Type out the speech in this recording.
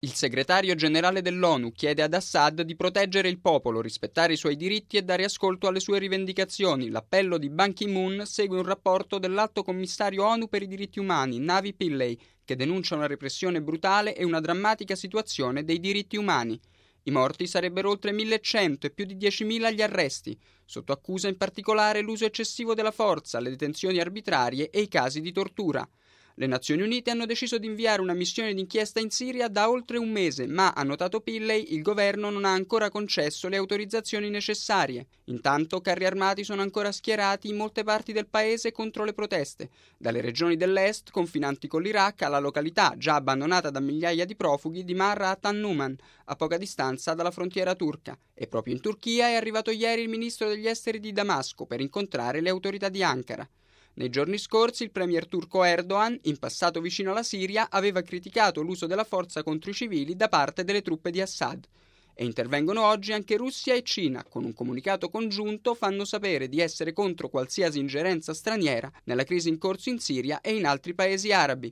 Il segretario generale dell'ONU chiede ad Assad di proteggere il popolo, rispettare i suoi diritti e dare ascolto alle sue rivendicazioni. L'appello di Ban Ki-moon segue un rapporto dell'Alto Commissario ONU per i diritti umani, Navi Pillay, che denuncia una repressione brutale e una drammatica situazione dei diritti umani. I morti sarebbero oltre 1.100 e più di 10.000 gli arresti. Sotto accusa in particolare l'uso eccessivo della forza, le detenzioni arbitrarie e i casi di tortura. Le Nazioni Unite hanno deciso di inviare una missione d'inchiesta in Siria da oltre un mese, ma, ha notato Pillay, il governo non ha ancora concesso le autorizzazioni necessarie. Intanto carri armati sono ancora schierati in molte parti del paese contro le proteste, dalle regioni dell'est, confinanti con l'Iraq, alla località, già abbandonata da migliaia di profughi, di Marra a Tannuman, a poca distanza dalla frontiera turca. E proprio in Turchia è arrivato ieri il ministro degli esteri di Damasco per incontrare le autorità di Ankara. Nei giorni scorsi il premier turco Erdogan, in passato vicino alla Siria, aveva criticato l'uso della forza contro i civili da parte delle truppe di Assad. E intervengono oggi anche Russia e Cina. Con un comunicato congiunto fanno sapere di essere contro qualsiasi ingerenza straniera nella crisi in corso in Siria e in altri paesi arabi.